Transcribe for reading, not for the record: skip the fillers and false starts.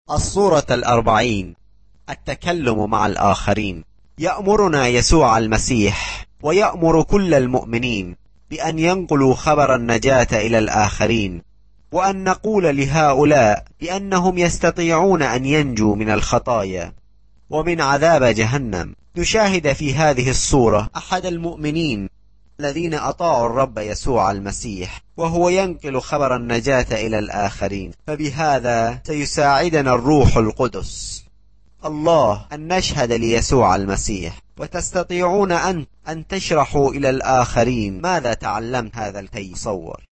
الصورة 40. التكلم مع الآخرين. يأمرنا يسوع المسيح ويأمر كل المؤمنين بأن ينقلوا خبر النجاة إلى الآخرين، وأن نقول لهؤلاء بأنهم يستطيعون أن ينجوا من الخطايا ومن عذاب جهنم. نشاهد في هذه الصورة أحد المؤمنين الذين أطاعوا الرب يسوع المسيح وهو ينقل خبر النجاة إلى الآخرين، فبهذا سيساعدنا الروح القدس الله أن نشهد ليسوع المسيح. وتستطيعون أن تشرحوا إلى الآخرين ماذا تعلمت هذا الكي. صور